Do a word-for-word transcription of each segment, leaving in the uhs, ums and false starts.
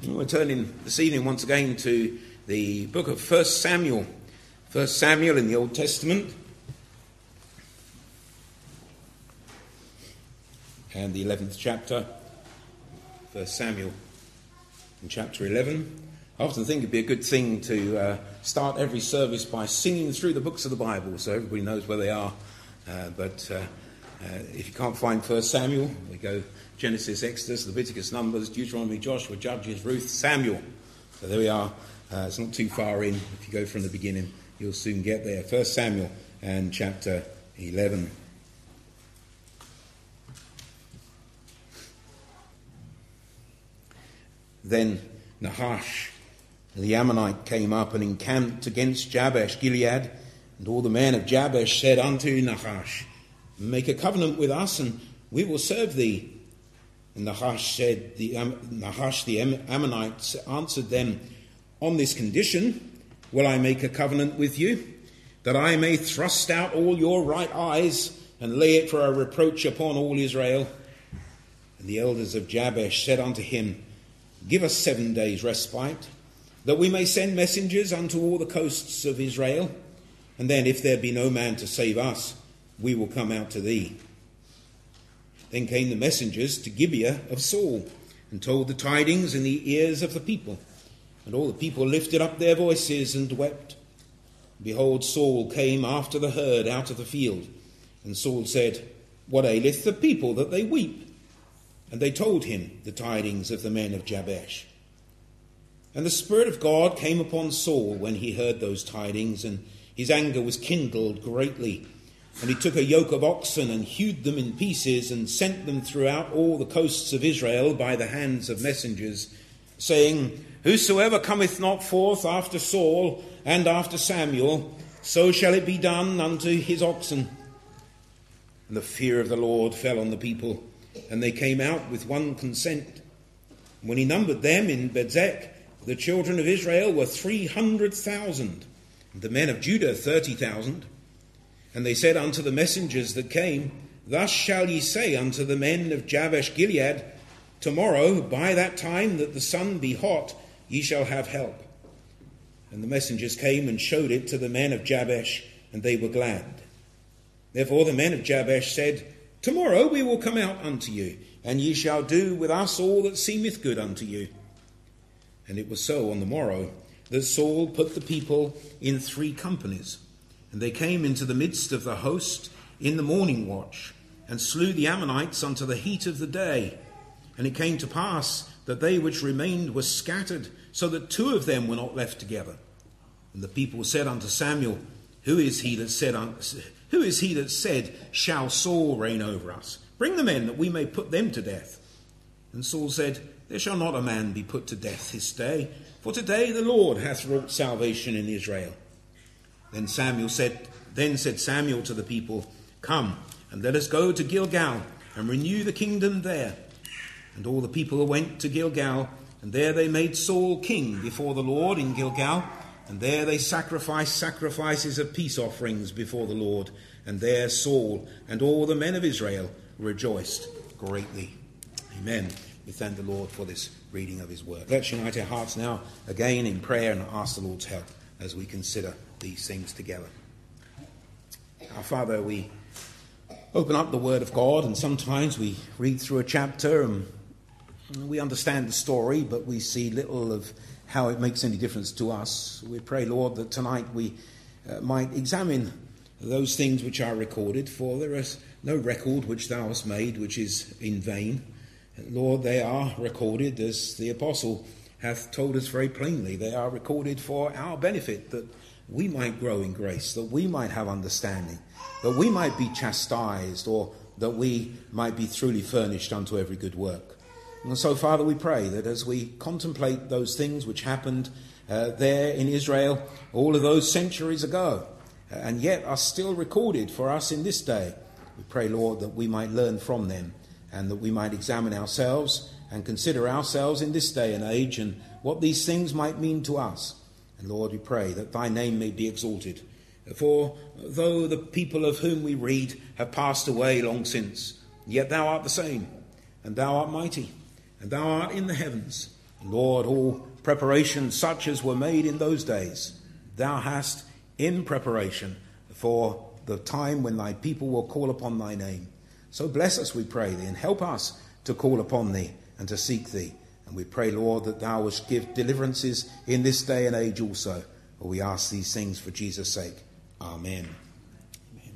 We're turning this evening once again to the book of First Samuel. First Samuel in the Old Testament. And the eleventh chapter. First Samuel in chapter eleven. I often think it'd be a good thing to uh, start every service by singing through the books of the Bible so everybody knows where they are. Uh, but uh, uh, if you can't find First Samuel, we go Genesis, Exodus, Leviticus, Numbers, Deuteronomy, Joshua, Judges, Ruth, Samuel. So there we are. Uh, it's not too far in. If you go from the beginning, you'll soon get there. First Samuel and chapter eleven. Then Nahash, the Ammonite, came up and encamped against Jabesh Gilead. And all the men of Jabesh said unto Nahash, Make a covenant with us, and we will serve thee. And Nahash said, the um, Nahash the Ammonite answered them, On this condition will I make a covenant with you, that I may thrust out all your right eyes and lay it for a reproach upon all Israel. And the elders of Jabesh said unto him, Give us seven days' respite, that we may send messengers unto all the coasts of Israel. And then, if there be no man to save us, we will come out to thee. Then came the messengers to Gibeah of Saul, and told the tidings in the ears of the people. And all the people lifted up their voices and wept. Behold, Saul came after the herd out of the field. And Saul said, What aileth the people that they weep? And they told him the tidings of the men of Jabesh. And the Spirit of God came upon Saul when he heard those tidings, and his anger was kindled greatly. And he took a yoke of oxen and hewed them in pieces and sent them throughout all the coasts of Israel by the hands of messengers, saying, Whosoever cometh not forth after Saul and after Samuel, so shall it be done unto his oxen. And the fear of the Lord fell on the people, and they came out with one consent. When he numbered them in Bezek, the children of Israel were three hundred thousand, and the men of Judah thirty thousand. And they said unto the messengers that came, Thus shall ye say unto the men of Jabesh Gilead, Tomorrow, by that time that the sun be hot, ye shall have help. And the messengers came and showed it to the men of Jabesh, and they were glad. Therefore the men of Jabesh said, Tomorrow we will come out unto you, and ye shall do with us all that seemeth good unto you. And it was so on the morrow that Saul put the people in three companies. And they came into the midst of the host in the morning watch, and slew the Ammonites unto the heat of the day. And it came to pass that they which remained were scattered, so that two of them were not left together. And the people said unto Samuel, Who is he that said, Who is he that said, Shall Saul reign over us? Bring the men, that we may put them to death. And Saul said, There shall not a man be put to death this day, for today the Lord hath wrought salvation in Israel. Then Samuel said, Then said Samuel to the people, Come, and let us go to Gilgal, and renew the kingdom there. And all the people went to Gilgal, and there they made Saul king before the Lord in Gilgal. And there they sacrificed sacrifices of peace offerings before the Lord. And there Saul and all the men of Israel rejoiced greatly. Amen. We thank the Lord for this reading of his word. Let's unite our hearts now again in prayer and ask the Lord's help as we consider these things together. Our Father, we open up the Word of God, and sometimes we read through a chapter and we understand the story, but we see little of how it makes any difference to us. We pray, Lord, that tonight we uh, might examine those things which are recorded, for there is no record which thou hast made which is in vain. Lord, they are recorded, as the apostle hath told us very plainly. They are recorded for our benefit, that we might grow in grace, that we might have understanding, that we might be chastised, or that we might be truly furnished unto every good work. And so, Father, we pray that as we contemplate those things which happened uh, there in Israel all of those centuries ago, uh, and yet are still recorded for us in this day, we pray, Lord, that we might learn from them, and that we might examine ourselves and consider ourselves in this day and age, and what these things might mean to us. And Lord, we pray that thy name may be exalted. For though the people of whom we read have passed away long since, yet thou art the same, and thou art mighty, and thou art in the heavens, Lord, all preparations such as were made in those days, thou hast in preparation for the time when thy people will call upon thy name. So bless us, we pray thee, and help us to call upon thee and to seek thee. And we pray, Lord, that thou wouldst give deliverances in this day and age also. For we ask these things for Jesus' sake. Amen. Amen.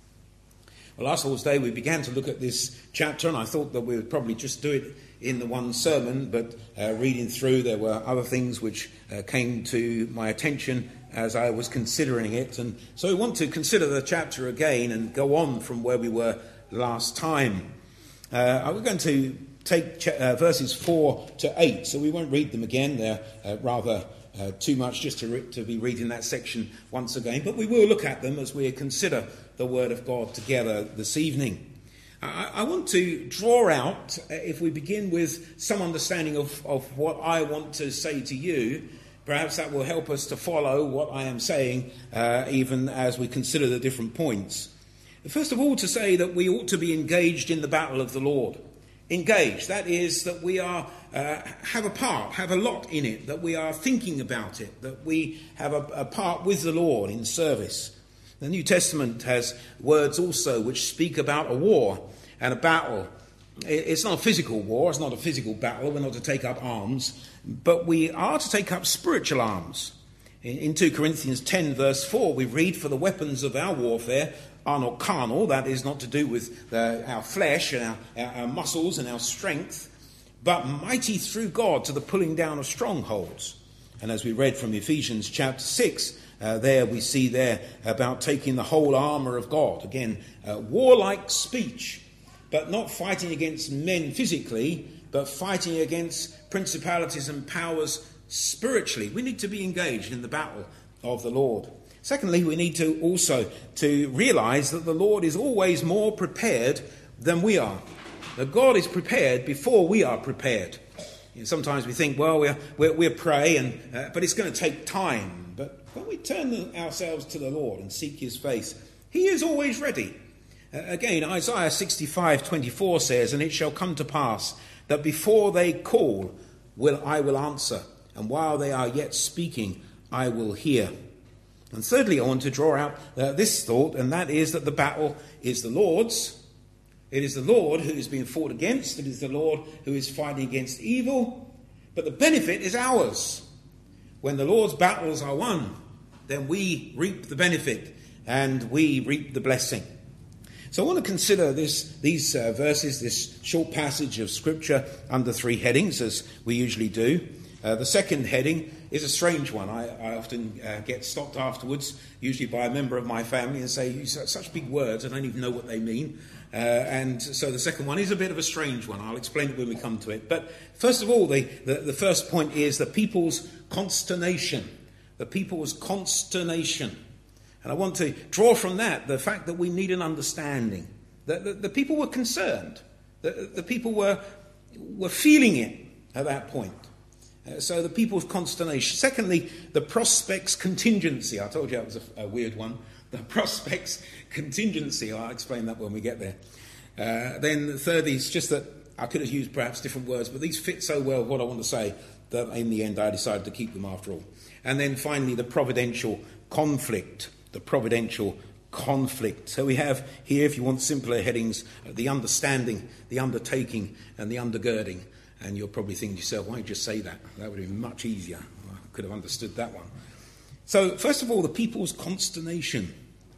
Well, last Lord's Day we began to look at this chapter, and I thought that we would probably just do it in the one sermon, but uh, reading through there were other things which uh, came to my attention as I was considering it. And so we want to consider the chapter again and go on from where we were last time. Uh, we're going to take ch- uh, verses four to eight, so we won't read them again. They're uh, rather uh, too much just to, re- to be reading that section once again, but we will look at them as we consider the Word of God together this evening. I, I want to draw out, uh, if we begin with some understanding of, of what I want to say to you, perhaps that will help us to follow what I am saying, uh, even as we consider the different points. First of all, to say that we ought to be engaged in the battle of the Lord. Engaged, that is, that we are uh, have a part, have a lot in it, that we are thinking about it, that we have a, a part with the Lord in service. The New Testament has words also which speak about a war and a battle. It's not a physical war, it's not a physical battle, we're not to take up arms, but we are to take up spiritual arms. In, in two Corinthians ten verse four we read, "For the weapons of our warfare are not carnal," that is not to do with uh, our flesh and our, our, our muscles and our strength, "but mighty through God to the pulling down of strongholds." And as we read from Ephesians chapter six, uh, there we see there about taking the whole armour of God. Again, uh, warlike speech, but not fighting against men physically, but fighting against principalities and powers spiritually. We need to be engaged in the battle of the Lord. Secondly, we need to also to realise that the Lord is always more prepared than we are. That God is prepared before we are prepared. You know, sometimes we think, well, we're, we're, we're pray, and, uh, but it's going to take time. But when we turn ourselves to the Lord and seek his face, he is always ready. Uh, again, Isaiah sixty-five twenty-four says, "And it shall come to pass that before they call, will I will answer, and while they are yet speaking, I will hear." And thirdly, I want to draw out uh, this thought, and that is that the battle is the Lord's. It is the Lord who is being fought against. It is the Lord who is fighting against evil. But the benefit is ours. When the Lord's battles are won, then we reap the benefit and we reap the blessing. So I want to consider this, these uh, verses, this short passage of Scripture under three headings, as we usually do. Uh, the second heading is a strange one. I, I often uh, get stopped afterwards, usually by a member of my family, and say, "You use such big words, I don't even know what they mean." Uh, and so the second one is a bit of a strange one. I'll explain it when we come to it. But first of all, the, the, the first point is the people's consternation. The people's consternation. And I want to draw from that the fact that we need an understanding. That the, the people were concerned. The, the people were, were feeling it at that point. Uh, so the people's consternation. Secondly, the prospects contingency. I told you that was a, a weird one. The prospects contingency. I'll explain that when we get there. Uh, then thirdly, it's just that I could have used perhaps different words, but these fit so well what I want to say that in the end I decided to keep them after all. And then finally, the providential conflict. The providential conflict. So we have here, if you want simpler headings, the understanding, the undertaking, and the undergirding. And you'll probably think to yourself, why don't you just say that? That would have been much easier. I could have understood that one. So, first of all, the people's consternation.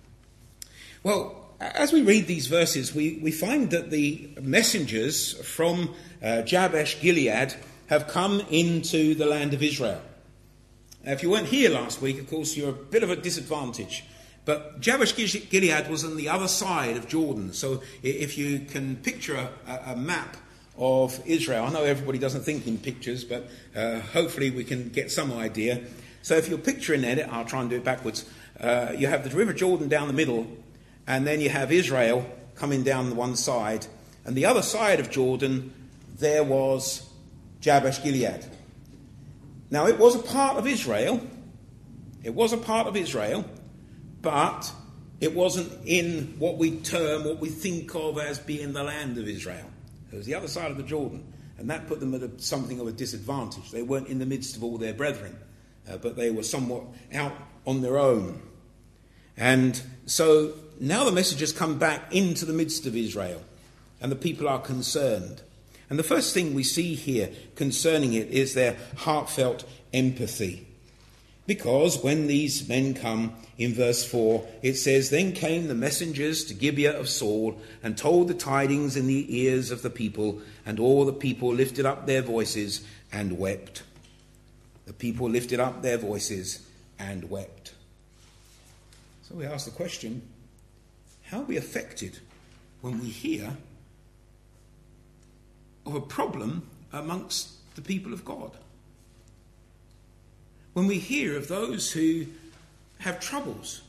Well, as we read these verses, we, we find that the messengers from uh, Jabesh Gilead have come into the land of Israel. Now, if you weren't here last week, of course, you're a bit of a disadvantage. But Jabesh Gilead was on the other side of Jordan. So if you can picture a, a map of Israel. I know everybody doesn't think in pictures, but uh, hopefully we can get some idea. So if you're picturing it, I'll try and do it backwards. Uh, you have the River Jordan down the middle, and then you have Israel coming down the one side. And the other side of Jordan, there was Jabesh Gilead. Now, it was a part of Israel. It was a part of Israel, but it wasn't in what we term, what we think of as being the land of Israel. It was the other side of the Jordan. And that put them at a, something of a disadvantage. They weren't in the midst of all their brethren, uh, but they were somewhat out on their own. And so now the message has come back into the midst of Israel, and the people are concerned. And the first thing we see here concerning it is their heartfelt empathy. Because when these men come, in verse four, it says, "Then came the messengers to Gibeah of Saul, and told the tidings in the ears of the people, and all the people lifted up their voices and wept." The people lifted up their voices and wept. So we ask the question, how are we affected when we hear of a problem amongst the people of God? When we hear of those who have troubles,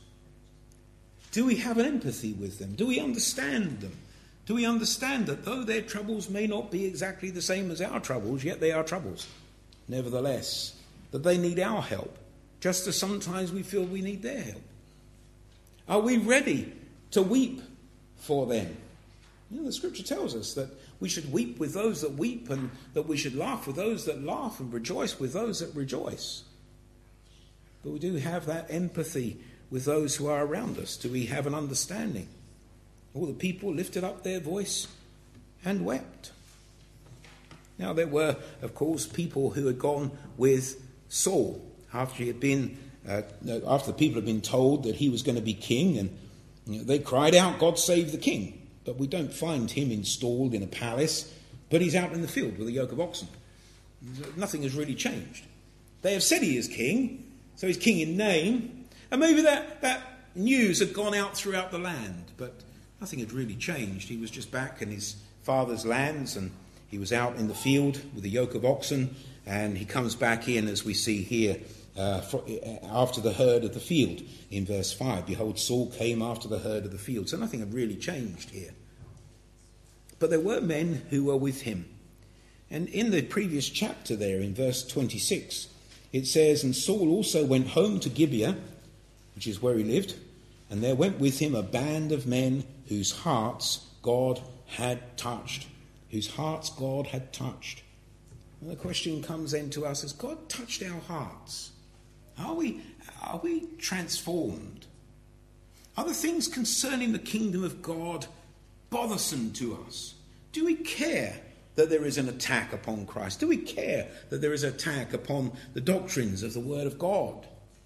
do we have an empathy with them? Do we understand them? Do we understand that though their troubles may not be exactly the same as our troubles, yet they are troubles, nevertheless, that they need our help, just as sometimes we feel we need their help? Are we ready to weep for them? You know, the scripture tells us that we should weep with those that weep, and that we should laugh with those that laugh, and rejoice with those that rejoice. But we do have that empathy with those who are around us. Do we have an understanding? All the people lifted up their voice and wept. Now there were, of course, people who had gone with Saul after he had been, uh, after the people had been told that he was going to be king, and you know, they cried out, "God save the king!" But we don't find him installed in a palace, but he's out in the field with a yoke of oxen. Nothing has really changed. They have said he is king, so he's king in name, and maybe that, that news had gone out throughout the land, but nothing had really changed. He was just back in his father's lands, and he was out in the field with a yoke of oxen, and he comes back in, as we see here, uh, for, uh, after the herd of the field in verse five. "Behold, Saul came after the herd of the field." So nothing had really changed here. But there were men who were with him. And in the previous chapter there, in verse twenty-six, it says, "And Saul also went home to Gibeah," which is where he lived, "and there went with him a band of men whose hearts God had touched." Whose hearts God had touched. And the question comes then to us, has God touched our hearts? Are we, are we transformed? Are the things concerning the kingdom of God bothersome to us? Do we care that there is an attack upon Christ? Do we care that there is an attack upon the doctrines of the Word of God?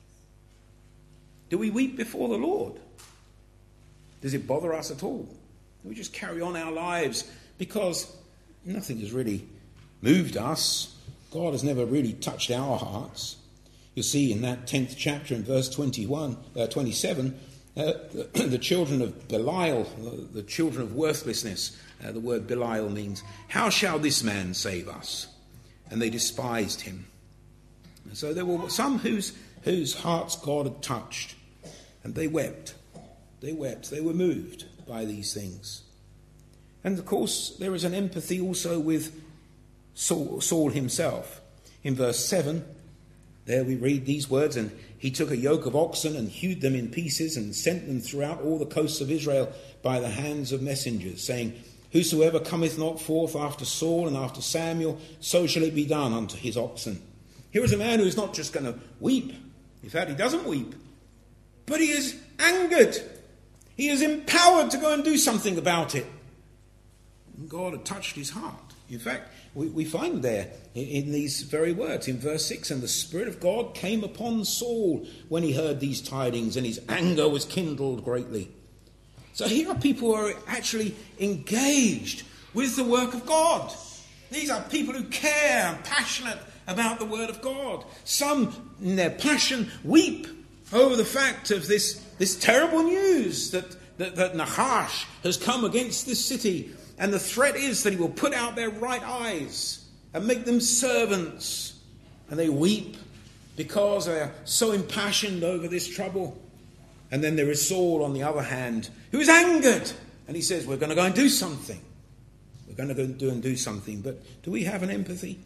Do we weep before the Lord? Does it bother us at all? Do we just carry on our lives because nothing has really moved us? God has never really touched our hearts. You'll see in that tenth chapter in verse twenty-one, uh, twenty-seven, uh, the, the children of Belial, the children of worthlessness, uh, the word Belial means, "How shall this man save us?" And they despised him. And so there were some whose, whose hearts God had touched, and they wept. They wept. They were moved by these things. And of course, there is an empathy also with Saul, Saul himself. In verse seven, there we read these words, "And he took a yoke of oxen and hewed them in pieces and sent them throughout all the coasts of Israel by the hands of messengers, saying, Whosoever cometh not forth after Saul and after Samuel, so shall it be done unto his oxen." Here is a man who is not just going to weep. In fact, he doesn't weep. But he is angered. He is empowered to go and do something about it. And God had touched his heart. In fact, we, we find there in, in these very words, in verse six, "And the Spirit of God came upon Saul when he heard these tidings, and his anger was kindled greatly." So here are people who are actually engaged with the work of God. These are people who care and passionate about the word of God. Some, in their passion, weep over the fact of this, this terrible news that, that, that Nahash has come against this city. And the threat is that he will put out their right eyes and make them servants. And they weep because they are so impassioned over this trouble. And then there is Saul, on the other hand, who is angered. And he says, we're going to go and do something. We're going to go and do and do something. But do we have an empathy?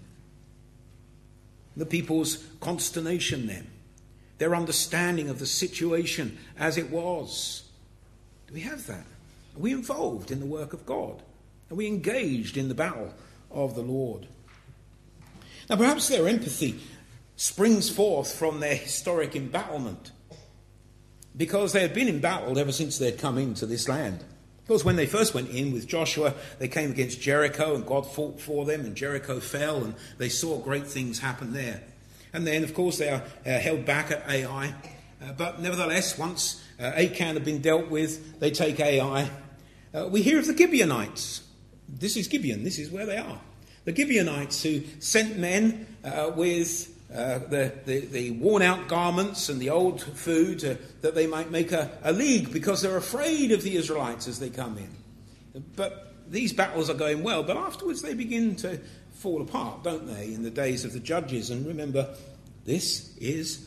The people's consternation then. Their understanding of the situation as it was. Do we have that? Are we involved in the work of God? Are we engaged in the battle of the Lord. Now perhaps their empathy springs forth from their historic embattlement, because they had been embattled ever since they had come into this land. Of course, when they first went in with Joshua, they came against Jericho and God fought for them and Jericho fell and they saw great things happen there. And then, of course, they are uh, held back at Ai. Uh, but nevertheless, once uh, Achan had been dealt with, they take Ai. Uh, we hear of the Gibeonites. This is Gibeon. This is where they are. The Gibeonites who sent men uh, with uh, the, the, the worn-out garments and the old food uh, that they might make a, a league because they're afraid of the Israelites as they come in. But these battles are going well, but afterwards they begin to fall apart, don't they, in the days of the judges. And remember, this is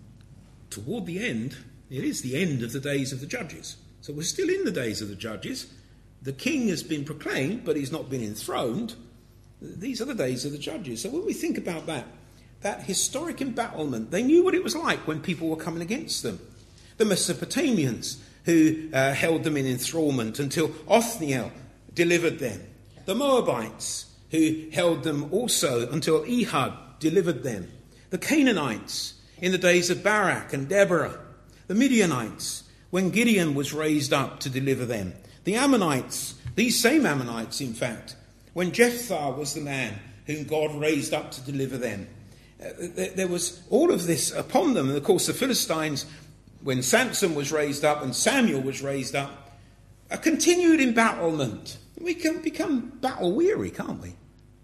toward the end. It is the end of the days of the judges. So we're still in the days of the judges. The king has been proclaimed, but he's not been enthroned. These are the days of the judges. So when we think about that, that historic embattlement, they knew what it was like when people were coming against them. The Mesopotamians who uh, held them in enthrallment until Othniel delivered them. The Moabites who held them also until Ehud delivered them. The Canaanites in the days of Barak and Deborah. The Midianites when Gideon was raised up to deliver them. The Ammonites, these same Ammonites in fact, when Jephthah was the man whom God raised up to deliver them. Uh, there, there was all of this upon them. And of course the Philistines, when Samson was raised up and Samuel was raised up, a continued embattlement. We can become battle weary, can't we?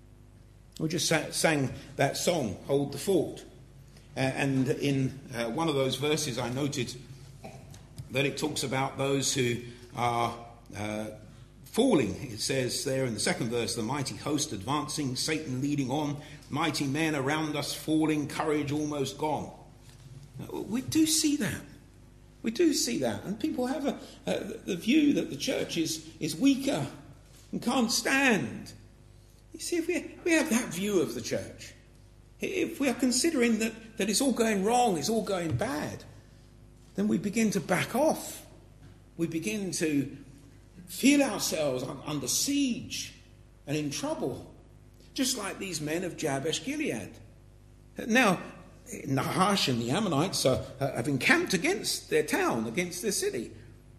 We just sang that song, Hold the Fort. Uh, and in uh, one of those verses I noted that it talks about those who are uh, falling. It says there in the second verse, the mighty host advancing, Satan leading on, mighty men around us falling, courage almost gone. Uh, we do see that. We do see that. And people have a, uh, the view that the church is, is weaker and can't stand. You see, if we, we have that view of the church, if we are considering that, that it's all going wrong, it's all going bad, then we begin to back off. We begin to feel ourselves under siege and in trouble, just like these men of Jabesh Gilead. Now, Nahash and the Ammonites are, have encamped against their town, against their city.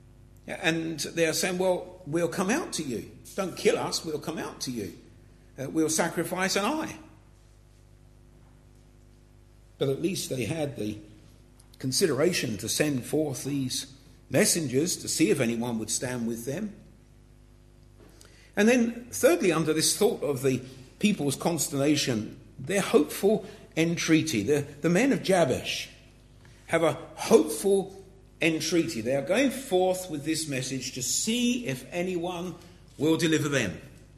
And they are saying, well, we'll come out to you. Don't kill us, we'll come out to you. Uh, we'll sacrifice an eye. But at least they had the consideration to send forth these messengers to see if anyone would stand with them. And then, thirdly, under this thought of the people's consternation, their hopeful entreaty. The, the men of Jabesh have a hopeful entreaty. They are going forth with this message to see if anyone will deliver them.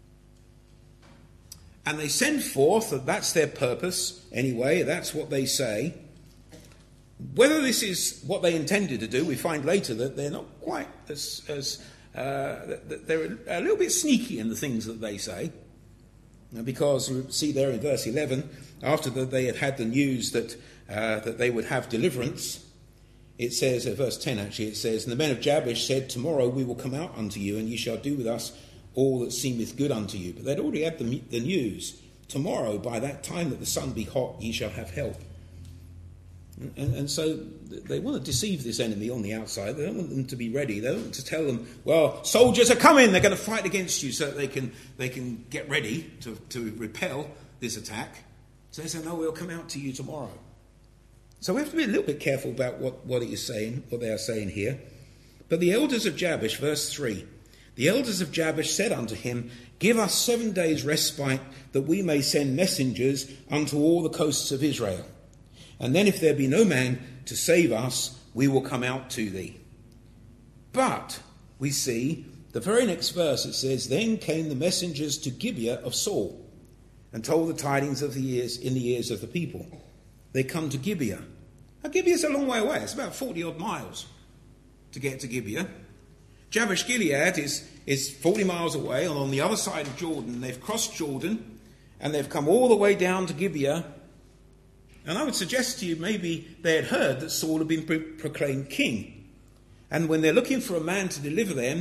And they send forth, that's their purpose anyway, that's what they say. Whether this is what they intended to do, we find later that they're not quite as, as uh, they're a little bit sneaky in the things that they say. Because you see there in verse eleven, after that they had had the news that uh, that they would have deliverance, it says, uh, verse ten actually, it says, and the men of Jabesh said, tomorrow we will come out unto you, and ye shall do with us all that seemeth good unto you. But they'd already had the, the news. Tomorrow, by that time that the sun be hot, ye shall have help. And, and so they want to deceive this enemy on the outside. They don't want them to be ready. They don't want to tell them, well, soldiers are coming. They're going to fight against you so that they can they can get ready to, to repel this attack. So they say, no, we'll come out to you tomorrow. So we have to be a little bit careful about what, what it is saying, what they are saying here. But the elders of Jabesh, verse three, the elders of Jabesh said unto him, give us seven days' respite, that we may send messengers unto all the coasts of Israel. And then if there be no man to save us, we will come out to thee. But we see the very next verse, it says, then came the messengers to Gibeah of Saul, and told the tidings of the ears in the ears of the people. They come to Gibeah. Now Gibeah is a long way away. It's about forty odd miles to get to Gibeah. Jabesh Gilead is, is forty miles away, and on the other side of Jordan. They've crossed Jordan, and they've come all the way down to Gibeah. And I would suggest to you maybe they had heard that Saul had been pro- proclaimed king. And when they're looking for a man to deliver them,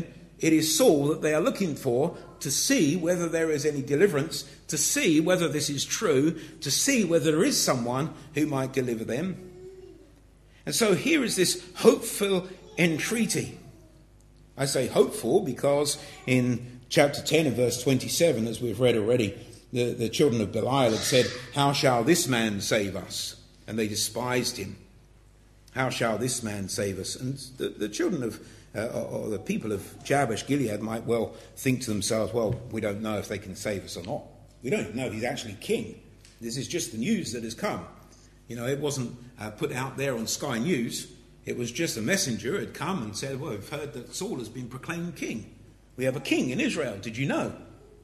it is Saul that they are looking for to see whether there is any deliverance, to see whether this is true, to see whether there is someone who might deliver them. And so here is this hopeful entreaty. I say hopeful because in chapter ten and verse twenty-seven, as we've read already, the, the children of Belial had said, "How shall this man save us?" And they despised him. How shall this man save us? And the, the children of, uh, or the people of Jabesh Gilead might well think to themselves, well, we don't know if they can save us or not. We don't even know if he's actually king. This is just the news that has come. You know, it wasn't uh, put out there on Sky News. It was just a messenger who had come and said, well, we've heard that Saul has been proclaimed king. We have a king in Israel. Did you know?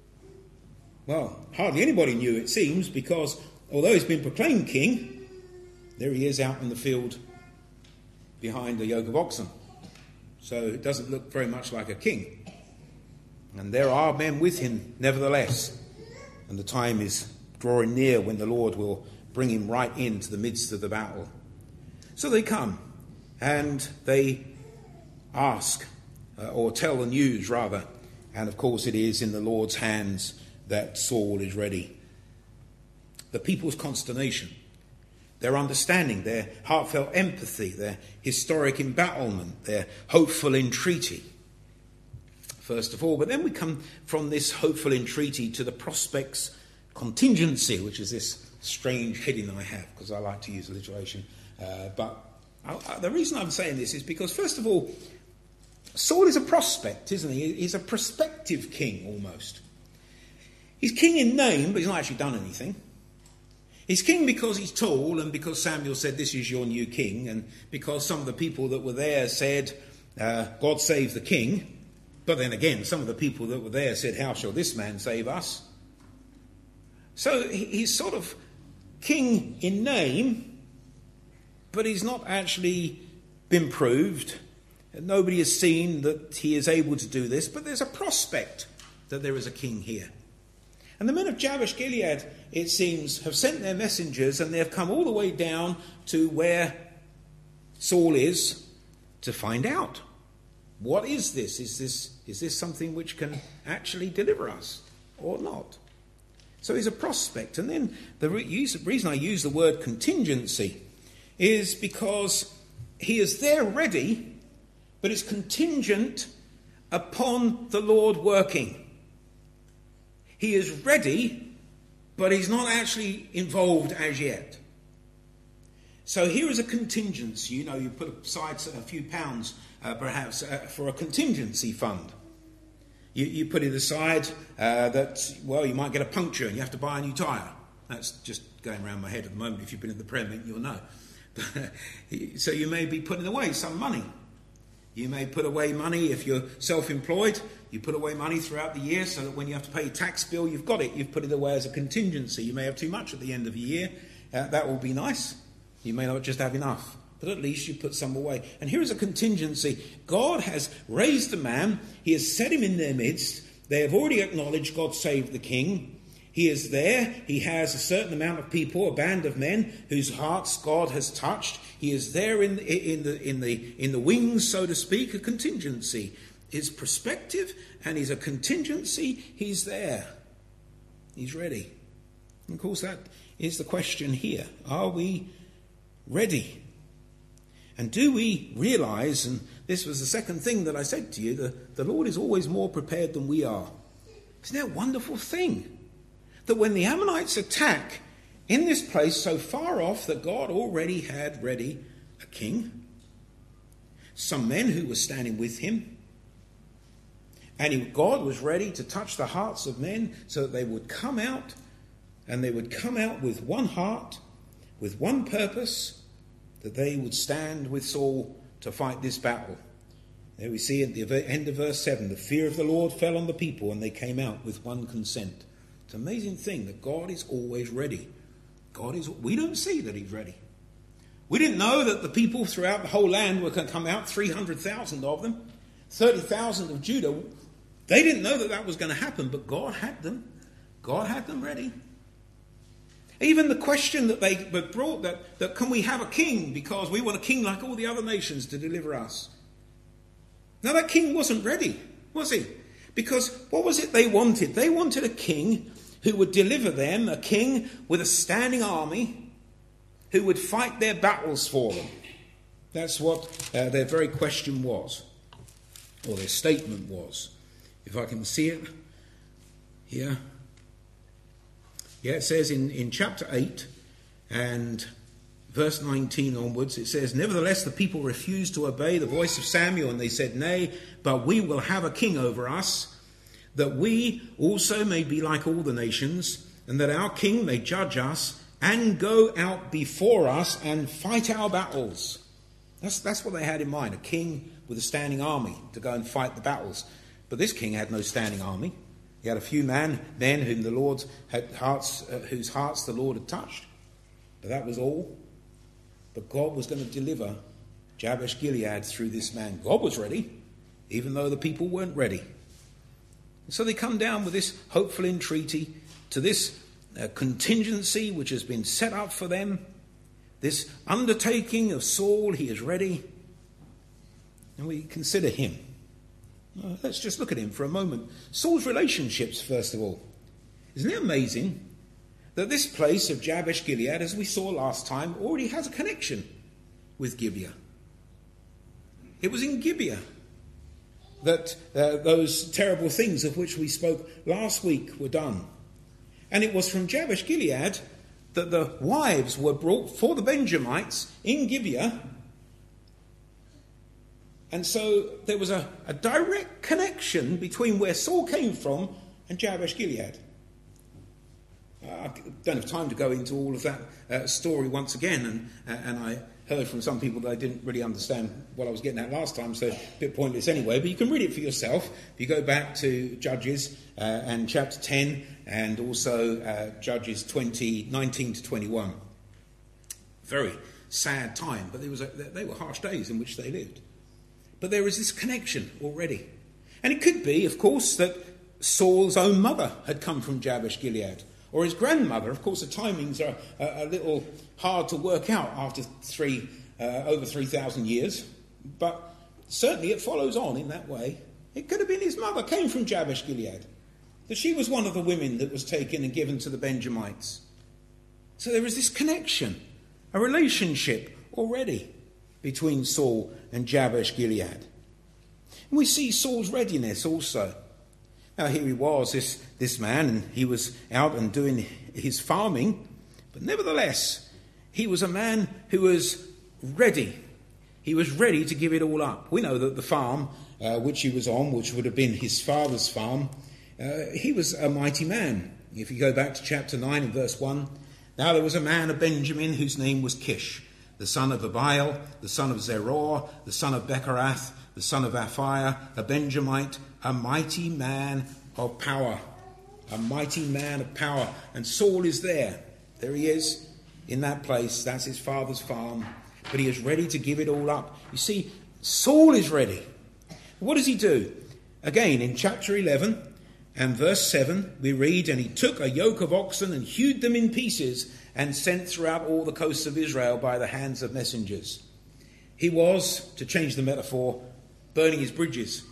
Well, hardly anybody knew, it seems, because although he's been proclaimed king, there he is out in the field behind a yoke of oxen. So it doesn't look very much like a king. And there are men with him nevertheless. And the time is drawing near when the Lord will bring him right into the midst of the battle. So they come and they ask, uh, or tell the news rather. And of course it is in the Lord's hands that Saul is ready. The people's consternation, their understanding, their heartfelt empathy, their historic embattlement, their hopeful entreaty, first of all. But then we come from this hopeful entreaty to the prospects contingency, which is this strange heading I have, because I like to use alliteration. Uh, but I, I, the reason I'm saying this is because, first of all, Saul is a prospect, isn't he? He's a prospective king, almost. He's king in name, but he's not actually done anything. He's king because he's tall and because Samuel said, this is your new king, and because some of the people that were there said, uh, God save the king. But then again, some of the people that were there said, how shall this man save us? So he's sort of king in name, but he's not actually been proved. Nobody has seen that he is able to do this, but there's a prospect that there is a king here. And the men of Jabesh Gilead, it seems, have sent their messengers, and they have come all the way down to where Saul is to find out. What is this? Is this, is this something which can actually deliver us or not? So he's a prospect. And then the re- reason I use the word contingency is because he is there ready, but it's contingent upon the Lord working. He is ready, but he's not actually involved as yet. So here is a contingency. You know, you put aside a few pounds, uh, perhaps, uh, for a contingency fund. You, you put it aside uh, that, well, you might get a puncture and you have to buy a new tyre. That's just going around my head at the moment. If you've been in the prayer meeting, you'll know. So you may be putting away some money. You may put away money if you're self-employed. You put away money throughout the year so that when you have to pay a tax bill, you've got it. You've put it away as a contingency. You may have too much at the end of the year. Uh, that will be nice. You may not just have enough, but at least you put some away. And here is a contingency. God has raised a man. He has set him in their midst. They have already acknowledged God saved the king. He is there. He has a certain amount of people, a band of men whose hearts God has touched. He is there in, in, the, in, the, in the wings, so to speak, a contingency. His perspective, and he's a contingency. He's there. He's ready. And of course, that is the question here. Are we ready? And do we realise, and this was the second thing that I said to you, the, the Lord is always more prepared than we are. Isn't that a wonderful thing? That when the Ammonites attack in this place so far off, that God already had ready a king, some men who were standing with him, and he, God was ready to touch the hearts of men so that they would come out, and they would come out with one heart, with one purpose, that they would stand with Saul to fight this battle. There we see at the end of verse seven, the fear of the Lord fell on the people, and they came out with one consent. It's an amazing thing that God is always ready. God is. We don't see that he's ready. We didn't know that the people throughout the whole land were going to come out, three hundred thousand of them, thirty thousand of Judah. They didn't know that that was going to happen, but God had them. God had them ready. Even the question that they brought, that, that can we have a king because we want a king like all the other nations to deliver us. Now that king wasn't ready. was he? Because what was it they wanted? They wanted a king who would deliver them, a king with a standing army who would fight their battles for them. That's what uh, their very question was, or their statement was. If I can see it here. Yeah, it says in, in chapter eight and verse nineteen onwards, it says, "Nevertheless the people refused to obey the voice of Samuel, and they said, 'Nay, but we will have a king over us, that we also may be like all the nations, and that our king may judge us and go out before us and fight our battles.'" That's, that's what they had in mind, a king with a standing army to go and fight the battles. But this king had no standing army. He had a few man, men whom the Lord had hearts, uh, whose hearts the Lord had touched. But that was all. But God was going to deliver Jabesh Gilead through this man. God was ready, even though the people weren't ready. And so they come down with this hopeful entreaty to this uh, contingency which has been set up for them. This undertaking of Saul, he is ready. And we consider him. Uh, let's just look at him for a moment. Saul's relationships, first of all. Isn't it amazing that this place of Jabesh Gilead, as we saw last time, already has a connection with Gibeah? It was in Gibeah that uh, those terrible things of which we spoke last week were done. And it was from Jabesh Gilead that the wives were brought for the Benjamites in Gibeah. And so there was a, a direct connection between where Saul came from and Jabesh Gilead. Uh, I don't have time to go into all of that uh, story once again, and, uh, and I heard from some people that I didn't really understand what I was getting at last time, so a bit pointless anyway, but you can read it for yourself. If you go back to Judges uh, and chapter ten and also uh, Judges twenty, nineteen to twenty-one. Very sad time, but there was a, they were harsh days in which they lived. But there is this connection already. And it could be, of course, that Saul's own mother had come from Jabesh Gilead, or his grandmother. Of course, the timings are a, a little hard to work out after three, uh, over three thousand years, but certainly it follows on in that way. It could have been his mother came from Jabesh Gilead, that she was one of the women that was taken and given to the Benjamites. So there is this connection, a relationship already between Saul and Jabesh Gilead. And we see Saul's readiness also. Now here he was, this, this man, and he was out and doing his farming, but nevertheless, he was a man who was ready. He was ready to give it all up. We know that the farm uh, which he was on, which would have been his father's farm, uh, he was a mighty man. If you go back to chapter nine and verse one, "Now there was a man of Benjamin whose name was Kish, the son of Abiel, the son of Zeror, the son of Becherath, the son of Aphiah, a Benjamite, a mighty man of power." A mighty man of power. And Saul is there. There he is in that place. That's his father's farm. But he is ready to give it all up. You see, Saul is ready. What does he do? Again, in chapter eleven and verse seven, we read, "And he took a yoke of oxen and hewed them in pieces and sent throughout all the coasts of Israel by the hands of messengers." He was, to change the metaphor, burning his bridges.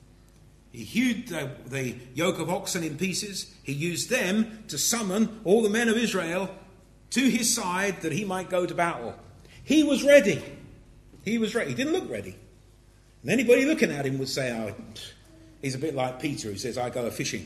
He hewed the, the yoke of oxen in pieces. He used them to summon all the men of Israel to his side that he might go to battle. He was ready. He was ready. He didn't look ready. And anybody looking at him would say, oh, he's a bit like Peter who says, "I go a-fishing."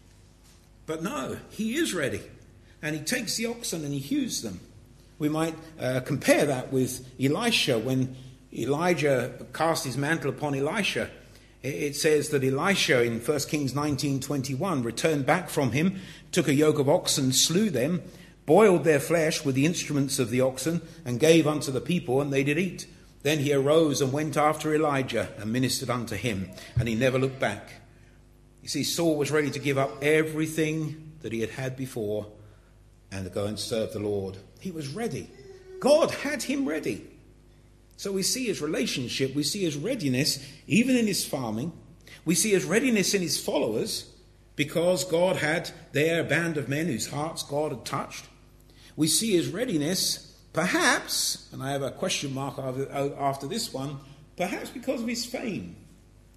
But no, he is ready. And he takes the oxen and he hews them. We might uh, compare that with Elisha. When Elijah cast his mantle upon Elisha, it says that Elisha in First Kings nineteen twenty-one returned back from him, took a yoke of oxen, slew them, boiled their flesh with the instruments of the oxen, and gave unto the people, and they did eat. Then he arose and went after Elijah and ministered unto him, and he never looked back. You see, Saul was ready to give up everything that he had had before and to go and serve the Lord. He was ready. God had him ready. So we see his relationship, we see his readiness, even in his farming. We see his readiness in his followers, because God had there a band of men whose hearts God had touched. We see his readiness, perhaps, and I have a question mark after, after this one, perhaps because of his fame.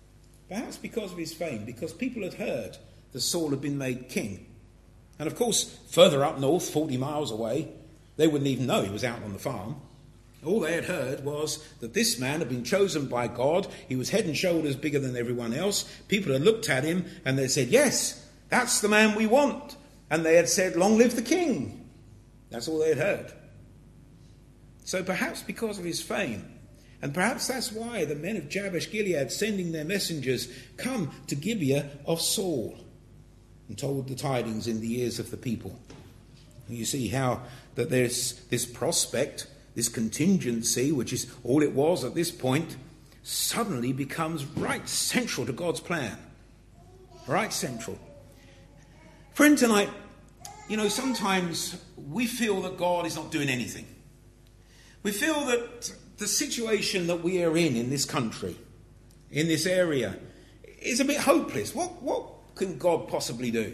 Perhaps because of his fame, because people had heard that Saul had been made king. And of course, further up north, forty miles away, they wouldn't even know he was out on the farm. All they had heard was that this man had been chosen by God. He was head and shoulders bigger than everyone else. People had looked at him and they said, yes, that's the man we want. And they had said, long live the king. That's all they had heard. So perhaps because of his fame, and perhaps that's why the men of Jabesh Gilead, sending their messengers, come to Gibeah of Saul and told the tidings in the ears of the people. And you see how that there's this prospect, this contingency, which is all it was at this point, suddenly becomes right central to God's plan. Right central. Friend, tonight, you know, sometimes we feel that God is not doing anything. We feel that the situation that we are in in this country, in this area, is a bit hopeless. What, what can God possibly do?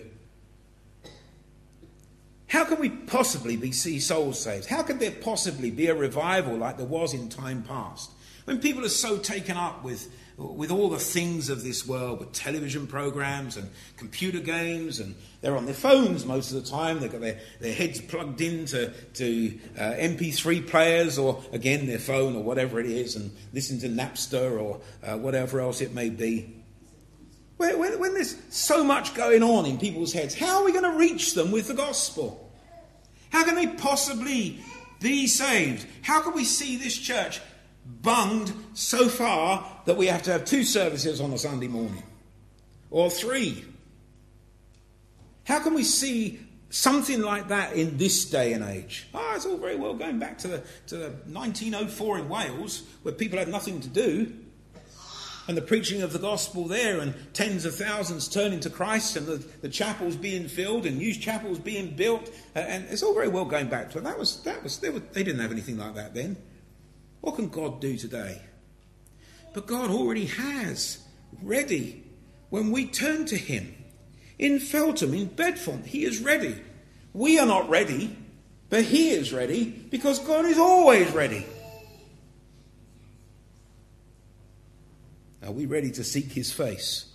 How can we possibly be see souls saved? How could there possibly be a revival like there was in time past? When people are so taken up with, with all the things of this world, with television programs and computer games, and they're on their phones most of the time, they've got their, their heads plugged into to, uh, M P three players, or again their phone or whatever it is, and listen to Napster or uh, whatever else it may be. When, when, when there's so much going on in people's heads, how are we going to reach them with the gospel? How can they possibly be saved? How can we see this church bunged so far that we have to have two services on a Sunday morning? Or three? How can we see something like that in this day and age? Ah, oh, it's all very well going back to the, to the nineteen oh four in Wales, where people had nothing to do. And the preaching of the gospel there, and tens of thousands turning to Christ, and the, the chapels being filled, and new chapels being built, uh, and it's all very well going back to it. That was that was they, were, they didn't have anything like that then. What can God do today? But God already has ready when we turn to Him. In Feltham, in Bedfont, He is ready. We are not ready, but He is ready, because God is always ready. Are we ready to seek His face?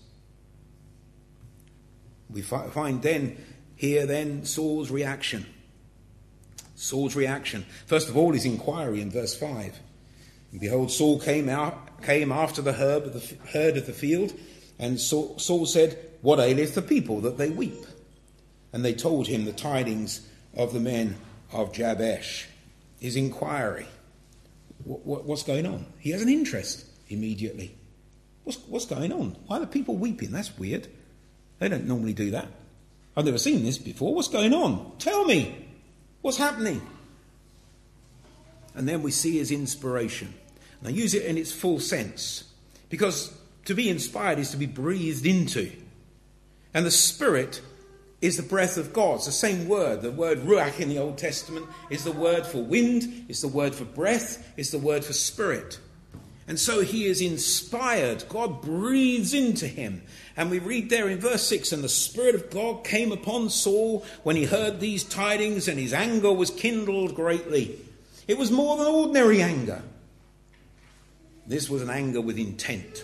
We find then, here then, Saul's reaction. Saul's reaction. First of all, his inquiry in verse five. And behold, Saul came out, came after the herd of the, herd of the field, and Saul, Saul said, what aileth the people that they weep? And they told him the tidings of the men of Jabesh. His inquiry. What, what, what's going on? He has an interest immediately. What's, what's going on? Why are the people weeping? That's weird. They don't normally do that. I've never seen this before. What's going on? Tell me. What's happening? And then we see his inspiration. And I use it in its full sense. Because to be inspired is to be breathed into. And the Spirit is the breath of God. It's the same word. The word ruach in the Old Testament is the word for wind. It's the word for breath. It's the word for spirit. And so he is inspired. God breathes into him. And we read there in verse six, and the Spirit of God came upon Saul when he heard these tidings, and his anger was kindled greatly. It was more than ordinary anger. This was an anger with intent.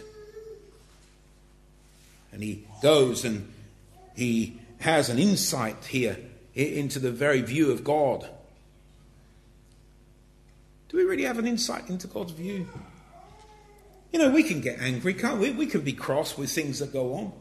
And he goes and he has an insight here into the very view of God. Do we really have an insight into God's view? You know, we can get angry, can't we? We can be cross with things that go on.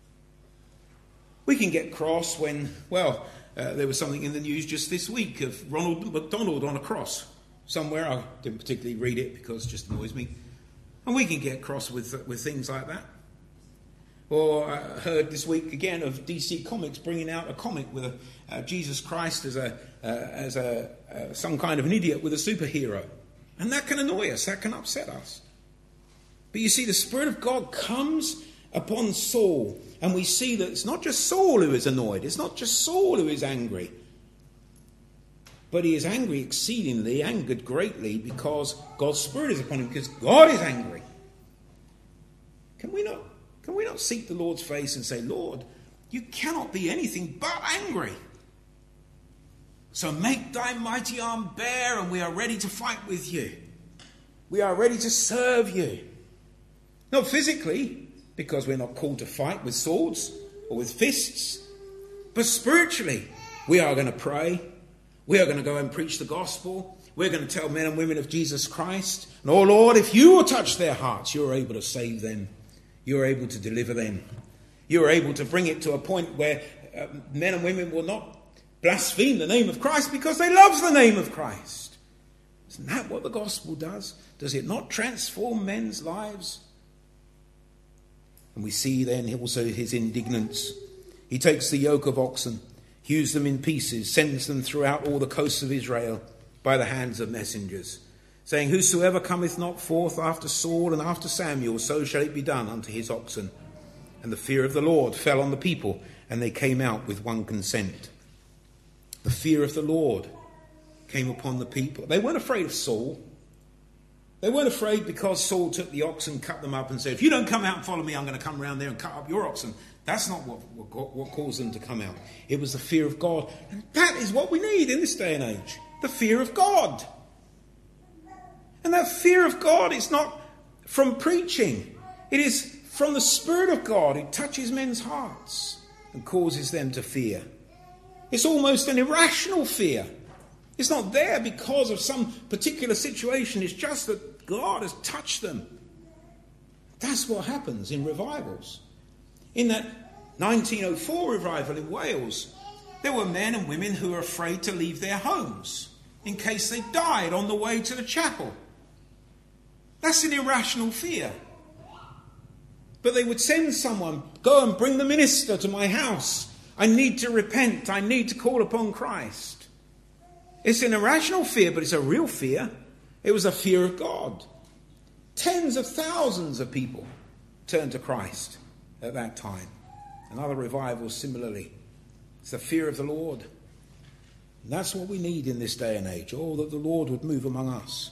We can get cross when, well, uh, there was something in the news just this week of Ronald McDonald on a cross somewhere. I didn't particularly read it because it just annoys me. And we can get cross with with things like that. Or I uh, heard this week again of D C Comics bringing out a comic with a, uh, Jesus Christ as a uh, as a uh, some kind of an idiot with a superhero. And that can annoy us, that can upset us. But you see, the Spirit of God comes upon Saul, and we see that it's not just Saul who is annoyed, it's not just Saul who is angry, but he is angry exceedingly, angered greatly, because God's Spirit is upon him, because God is angry. Can we not, can we not seek the Lord's face and say, Lord, you cannot be anything but angry. So make thy mighty arm bare, and we are ready to fight with you. We are ready to serve you. Not physically, because we're not called to fight with swords or with fists. But spiritually, we are going to pray. We are going to go and preach the gospel. We're going to tell men and women of Jesus Christ. And oh Lord, if you will touch their hearts, you're able to save them. You're able to deliver them. You're able to bring it to a point where uh, men and women will not blaspheme the name of Christ because they love the name of Christ. Isn't that what the gospel does? Does it not transform men's lives? And we see then also his indignance. He takes the yoke of oxen, hews them in pieces, sends them throughout all the coasts of Israel by the hands of messengers, saying, whosoever cometh not forth after Saul and after Samuel, so shall it be done unto his oxen. And the fear of the Lord fell on the people, and they came out with one consent. The fear of the Lord came upon the people. They weren't afraid of Saul. They weren't afraid because Saul took the oxen, cut them up and said, if you don't come out and follow me, I'm going to come around there and cut up your oxen. That's not what, what, what caused them to come out. It was the fear of God. And that is what we need in this day and age. The fear of God. And that fear of God is not from preaching. It is from the Spirit of God. It touches men's hearts and causes them to fear. It's almost an irrational fear. It's not there because of some particular situation. It's just that God has touched them. That's what happens in revivals. In that nineteen oh four revival in Wales, there were men and women who were afraid to leave their homes in case they died on the way to the chapel. That's an irrational fear. But they would send someone, go and bring the minister to my house. I need to repent. I need to call upon Christ. It's an irrational fear, but it's a real fear. It was a fear of God. Tens of thousands of people turned to Christ at that time. And other revivals similarly. It's the fear of the Lord. And that's what we need in this day and age. Oh, that the Lord would move among us.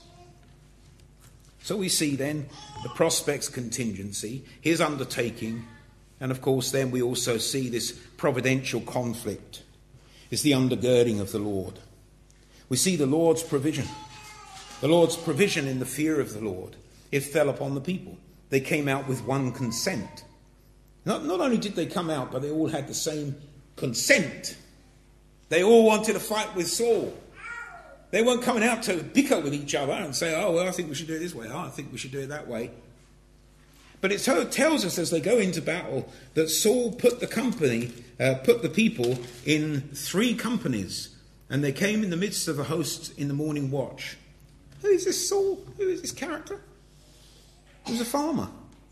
So we see then the prospects contingency, his undertaking, and of course then we also see this providential conflict. It's the undergirding of the Lord. We see the Lord's provision. The Lord's provision in the fear of the Lord. It fell upon the people. They came out with one consent. Not, not only did they come out, but they all had the same consent. They all wanted to fight with Saul. They weren't coming out to bicker with each other and say, oh, well, I think we should do it this way. Oh, I think we should do it that way. But it tells us as they go into battle that Saul put the company, uh, put the people in three companies. And they came in the midst of the host in the morning watch. Who is this Saul? Who is this character? He was a farmer.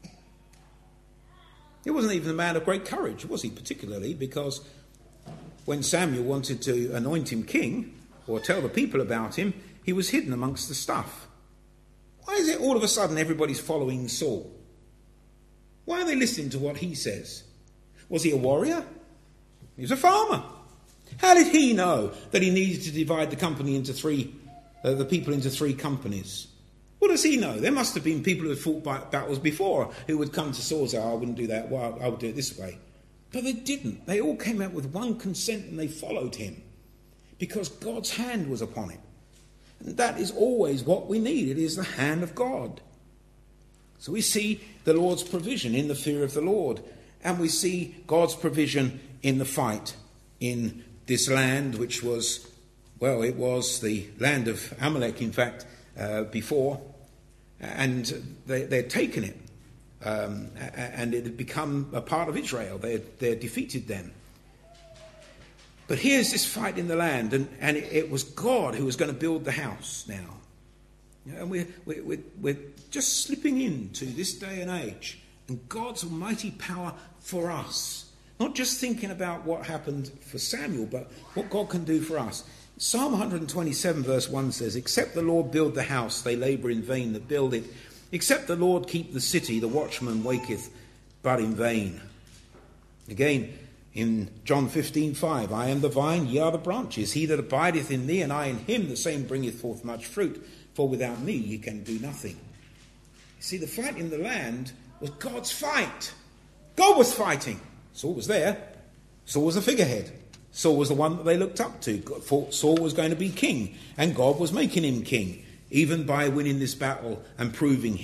He wasn't even a man of great courage, was he, particularly? Because when Samuel wanted to anoint him king, or tell the people about him, he was hidden amongst the stuff. Why is it all of a sudden everybody's following Saul? Why are they listening to what he says? Was he a warrior? He was a farmer. How did he know that he needed to divide the company into three, uh, the people into three companies? What does he know? There must have been people who had fought battles before who would come to Saul and say, oh, I wouldn't do that. Well, I would do it this way. But they didn't. They all came out with one consent and they followed him because God's hand was upon it. And that is always what we need. It is the hand of God. So we see the Lord's provision in the fear of the Lord. And we see God's provision in the fight in this land, which was, well, it was the land of Amalek, in fact, uh, before. And they, they'd taken it. Um, and it had become a part of Israel. They had, they had defeated them. But here's this fight in the land, and, and it, it was God who was going to build the house now. You know, and we're, we're, we're just slipping into this day and age, and God's almighty power for us. Not just thinking about what happened for Samuel, but what God can do for us. Psalm one twenty-seven verse one says, except the Lord build the house, they labour in vain that build it. Except the Lord keep the city, the watchman waketh but in vain. Again, in John fifteen five, I am the vine, ye are the branches. He that abideth in me, and I in him, the same bringeth forth much fruit. For without me ye can do nothing. You see, the fight in the land was God's fight. God was fighting. Saul was there. Saul was a figurehead. Saul was the one that they looked up to. Saul was going to be king, and God was making him king, even by winning this battle and proving him.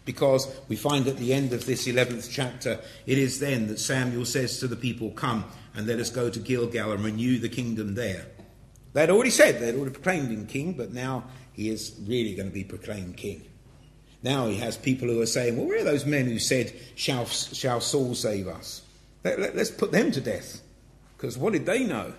Because we find at the end of this eleventh chapter, it is then that Samuel says to the people, come and let us go to Gilgal and renew the kingdom there. They'd already said, they'd already proclaimed him king, but now he is really going to be proclaimed king. Now he has people who are saying, well, where are those men who said, shall, shall Saul save us? Let, let, let's put them to death, because what did they know?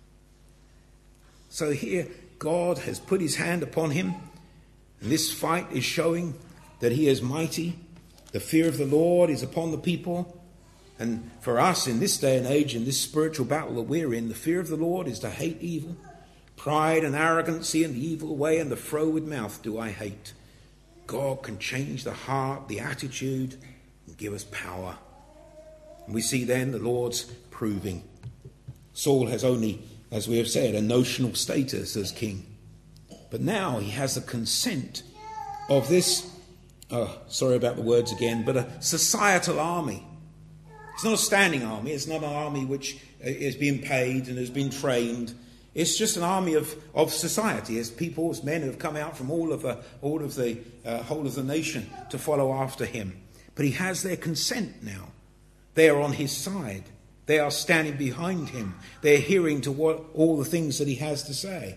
So here, God has put his hand upon him, and this fight is showing that he is mighty. The fear of the Lord is upon the people. And for us in this day and age, in this spiritual battle that we're in, the fear of the Lord is to hate evil. Pride and arrogancy and the evil way and the froward mouth do I hate. God can change the heart, the attitude, and give us power. And we see then the Lord's proving. Saul has only, as we have said, a notional status as king. But now he has the consent of this, oh, sorry about the words again, but a societal army. It's not a standing army. It's not an army which is being paid and has been trained. It's just an army of, of society, as people, as men who have come out from all of the, all of the uh, whole of the nation to follow after him. But he has their consent now. They are on his side. They are standing behind him. They're hearing to what all the things that he has to say.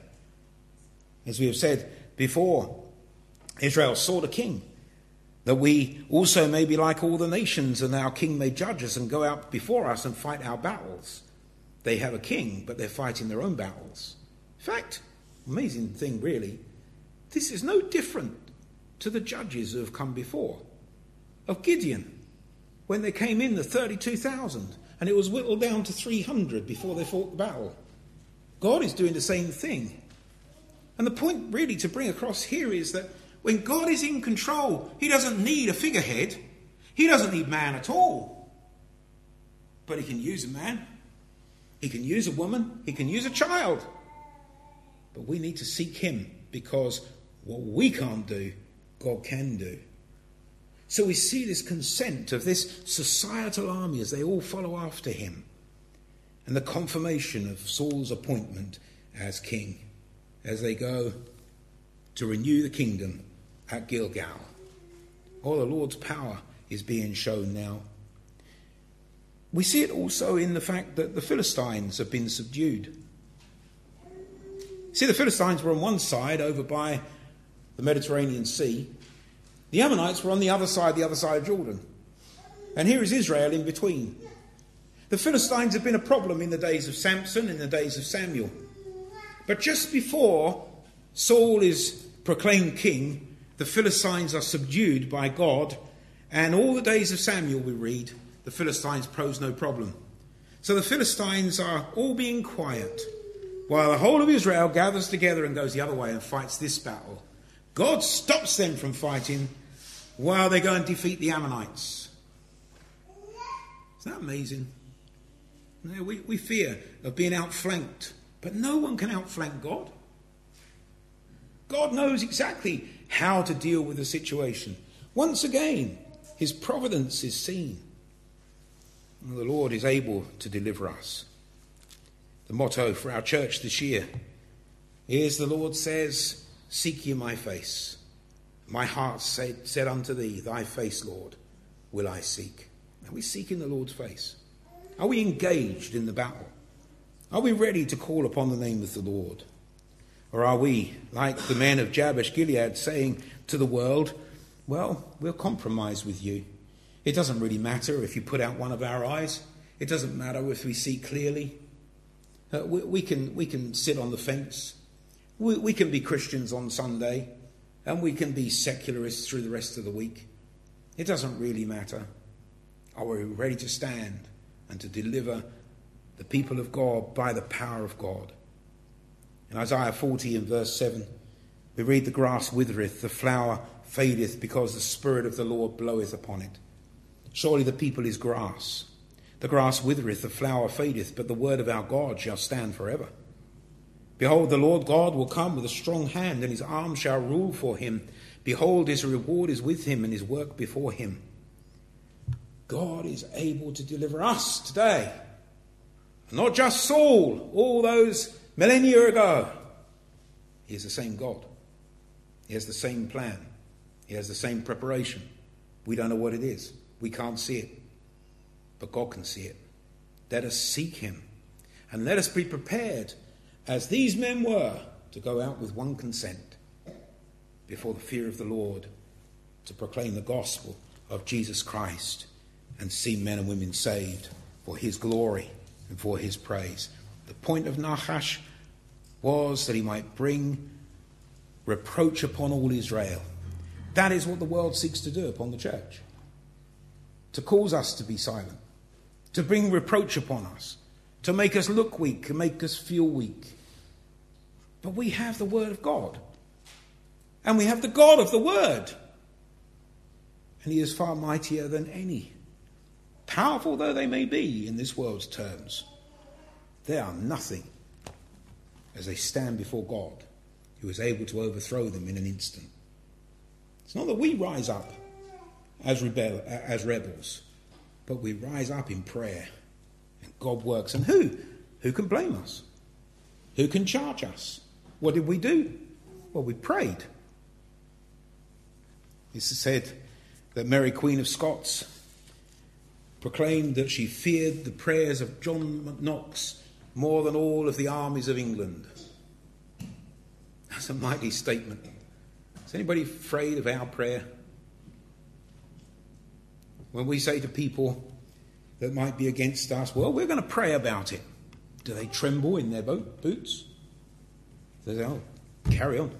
As we have said before, Israel sought a king, that we also may be like all the nations, and our king may judge us and go out before us and fight our battles. They have a king, but they're fighting their own battles. In fact, amazing thing really, this is no different to the judges who have come before. Of Gideon, when they came in, the thirty-two thousand, and it was whittled down to three hundred before they fought the battle. God is doing the same thing. And the point really to bring across here is that when God is in control, he doesn't need a figurehead. He doesn't need man at all. But he can use a man. He can use a woman. He can use a child. But we need to seek him, because what we can't do, God can do. So we see this consent of this societal army as they all follow after him, and the confirmation of Saul's appointment as king as they go to renew the kingdom at Gilgal. Oh, the Lord's power is being shown now. We see it also in the fact that the Philistines have been subdued. See, the Philistines were on one side over by the Mediterranean Sea. The Ammonites were on the other side, the other side of Jordan. And here is Israel in between. The Philistines have been a problem in the days of Samson, in the days of Samuel. But just before Saul is proclaimed king, the Philistines are subdued by God. And all the days of Samuel, we read, the Philistines pose no problem. So the Philistines are all being quiet, while the whole of Israel gathers together and goes the other way and fights this battle. God stops them from fighting while they go and defeat the Ammonites. Isn't that amazing? You know, we, we fear of being outflanked, but no one can outflank God. God knows exactly how to deal with the situation. Once again, his providence is seen. And the Lord is able to deliver us. The motto for our church this year is, the Lord says, seek ye my face. My heart said, said unto thee, thy face, Lord, will I seek. Are we seeking the Lord's face? Are we engaged in the battle? Are we ready to call upon the name of the Lord? Or are we, like the men of Jabesh Gilead, saying to the world, well, we'll compromise with you. It doesn't really matter if you put out one of our eyes. It doesn't matter if we see clearly. Uh, we, we can we can sit on the fence. We, we can be Christians on Sunday, and we can be secularists through the rest of the week. It doesn't really matter. Are we ready to stand and to deliver the people of God by the power of God? In Isaiah forty and verse seven, we read, the grass withereth, the flower fadeth, because the Spirit of the Lord bloweth upon it. Surely the people is grass. The grass withereth, the flower fadeth, but the word of our God shall stand forever. Behold, the Lord God will come with a strong hand, and his arm shall rule for him. Behold, his reward is with him, and his work before him. God is able to deliver us today. Not just Saul, all those millennia ago. He is the same God. He has the same plan. He has the same preparation. We don't know what it is. We can't see it. But God can see it. Let us seek him. And let us be prepared, as these men were, to go out with one consent before the fear of the Lord, to proclaim the gospel of Jesus Christ and see men and women saved for his glory and for his praise. The point of Nachash was that he might bring reproach upon all Israel. That is what the world seeks to do upon the church. To cause us to be silent. To bring reproach upon us. To make us look weak and make us feel weak. But we have the word of God. And we have the God of the word. And he is far mightier than any. Powerful though they may be in this world's terms, they are nothing as they stand before God, who is able to overthrow them in an instant. It's not that we rise up as rebel, as rebels, but we rise up in prayer, and God works. And who? Who can blame us? Who can charge us? What did we do? Well, we prayed. It's said that Mary, Queen of Scots, proclaimed that she feared the prayers of John Knox more than all of the armies of England. That's a mighty statement. Is anybody afraid of our prayer? When we say to people that might be against us, well, we're going to pray about it. Do they tremble in their boat, boots? They say, oh, carry on.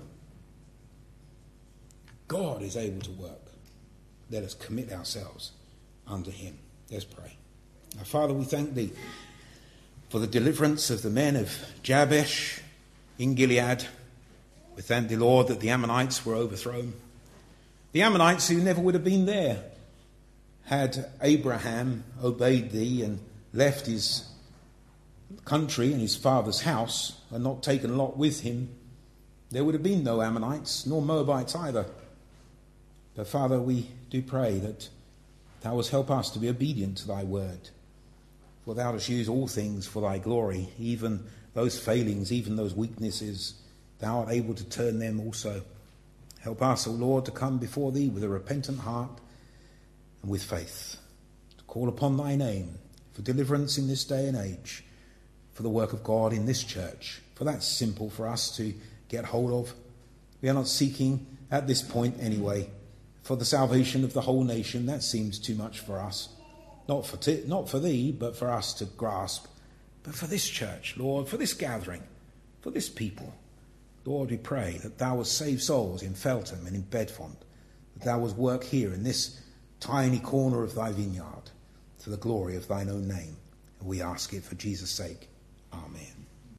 God is able to work. Let us commit ourselves unto him. Let's pray. Our Father, we thank thee for the deliverance of the men of Jabesh in Gilead. We thank thee, Lord, that the Ammonites were overthrown. The Ammonites who never would have been there had Abraham obeyed thee and left his country and his father's house and not taken Lot with him. There would have been no Ammonites, nor Moabites either. But Father, we do pray that thou wilt help us to be obedient to thy word. For thou dost use all things for thy glory, even those failings, even those weaknesses. Thou art able to turn them also. Help us, O Lord, to come before thee with a repentant heart and with faith, to call upon thy name for deliverance in this day and age, for the work of God in this church. For that's simple for us to get hold of. We are not seeking, at this point anyway, for the salvation of the whole nation. That seems too much for us. Not for, t- not for thee, but for us to grasp. But for this church, Lord, for this gathering, for this people. Lord, we pray that thou wilt save souls in Feltham and in Bedfont, that thou wilt work here in this tiny corner of thy vineyard to the glory of thine own name. And we ask it for Jesus' sake. Amen.